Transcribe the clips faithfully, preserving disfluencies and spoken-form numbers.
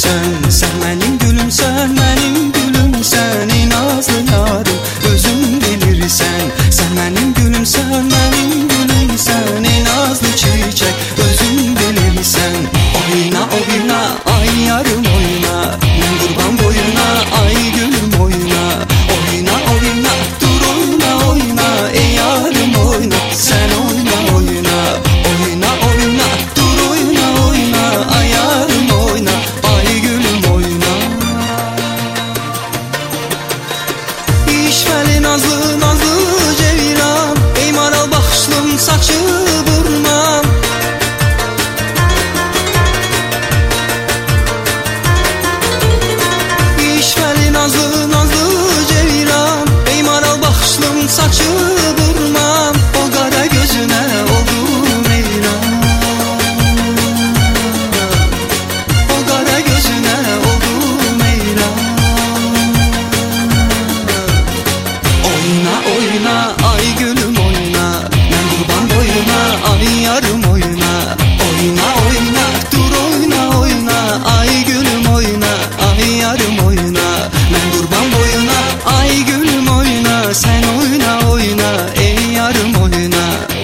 gülümsən, sən mənim gülümsən, mənim gülümsən, ey nazlı yarım, özün bilirsən. Sən mənim gülümsən, mənim gülümsən, ey nazlı çiçək, özün bilirsən. Oyna oyna ay yarım oyna, mən qurban boyuna ay gülüm oyna. Oyna oyna dur oyna oyna, ey yarım oyna, sən oyna oyna. Oyna oyna dur oyna oyna, ay yarım oyna, ay gülüm oyna. İşvəli nazlı nazlı ceyran, ey maral baxışlım saçı burnam. İşvəli nazlı nazlı ceyran, ey maral baxışlım saçı burnam. O qara gözünə oldum eyran, o qara gözünə oldum eyran. Oyna oyna ay gülüm oyna, mən qurban boyuna ay yarım oyna. Oyna oyna dur oyna oyna, ay gülüm oyna, ay yarım oyna. Mən qurban boyuna ay gülüm oyna, sən oyna oyna, ey yarım oyna.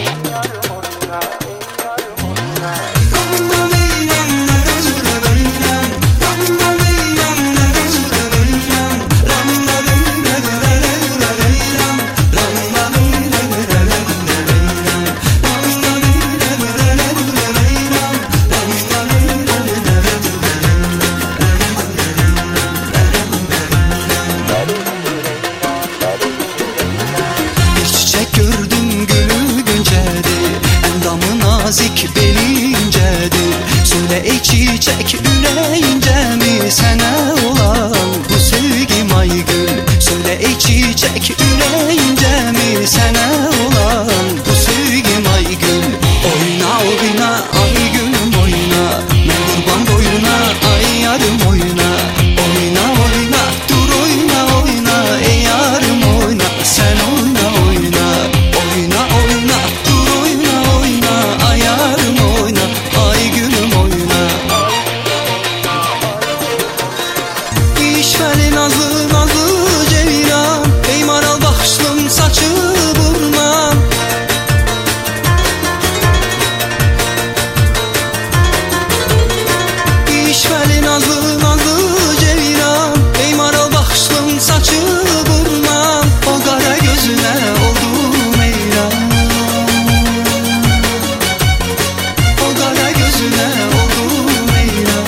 Gördüm gülü güncədir, əndamı nazik beli incədir. Söylə ey çiçək ürəyincəmi sənə olan bu sevgim ay gül. Söylə ey çiçək ürəyincəmi sənə olan bu sevgim ay gül. Oyna oyna ay gülüm oyna, mən qurban boyuna ay yarım oyna. Oyna oyna dur oyna oyna, ey yarım oyna, sən oyna oyna. Oyna oyna dur oyna oyna, ay yarım oyna, ay gülüm oyna. İşvəli nazlı nazlı ceyran, ey maral baxışlım saçı burnam. İşvəli nazlı nazlı ceyran, ey maral baxışlım saçı burnam. O qara gözünə oldum eyran, o qara gözünə oldum eyran.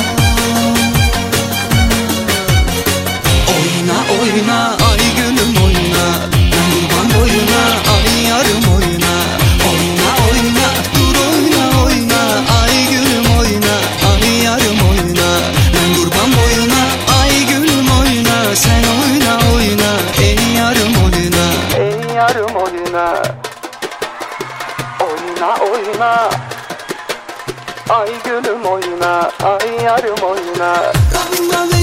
Oyna oyna ay gülüm oyna, mən qurban boyuna ay yarım oyna. Oyna oyna dur oyna oyna, ay gülüm oyna, ay yarım oyna. Mən qurban boyuna ay gülüm oyna, sən oyna oyna, ey yarım oyna. Ey yarım oyna, oyna oyna, ay gülüm oyna, ay yarım oyna.